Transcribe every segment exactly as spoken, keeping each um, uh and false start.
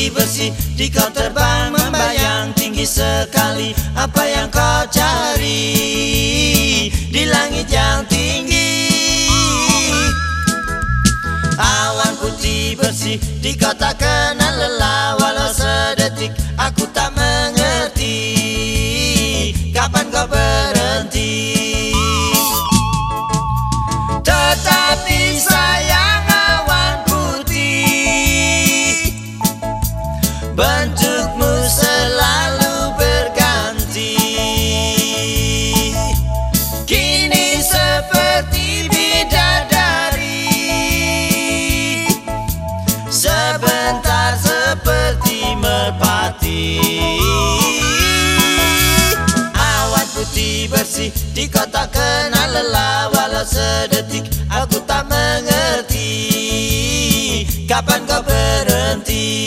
putih bersih, di kau terbang membayang tinggi sekali. Apa yang kau cari di langit yang tinggi? Awan putih bersih, di kau tak kenal lelah. Walau sedetik aku tak mengerti kapan kau berhenti. Tetapi sayang awan putih, bentukmu selalu berganti. Kini seperti bidadari, sebentar seperti merpati. Awan putih bersih, di kau tak kenal lelah. Walau sedetik aku tak mengerti kapan kau berhenti.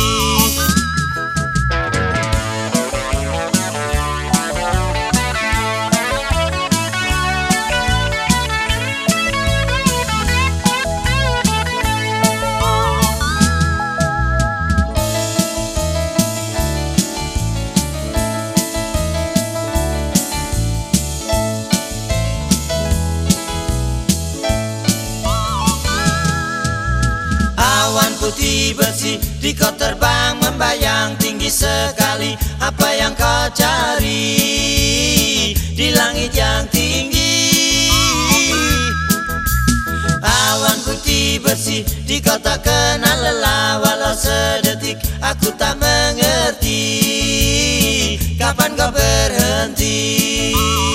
Awan putih bersih, di kau terbang membayang tinggi sekali. Apa yang kau cari di langit yang tinggi? Awan putih bersih, di kau tak kenal lelah. Walau sedetik aku tak mengerti kapan kau berhenti.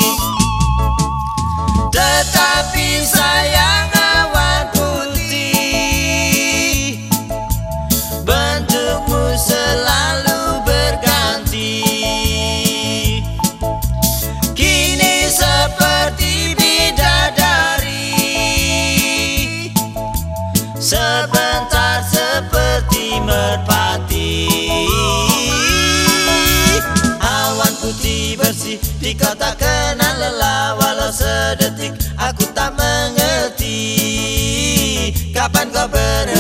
Tetapi sayang awan putih, bentukmu selalu berganti. Kini seperti bidadari, sebentar seperti merpati. Awan putih bersih, di kau tak kenal lelah. Walau sedetik aku tak mengerti kapan kau berhenti.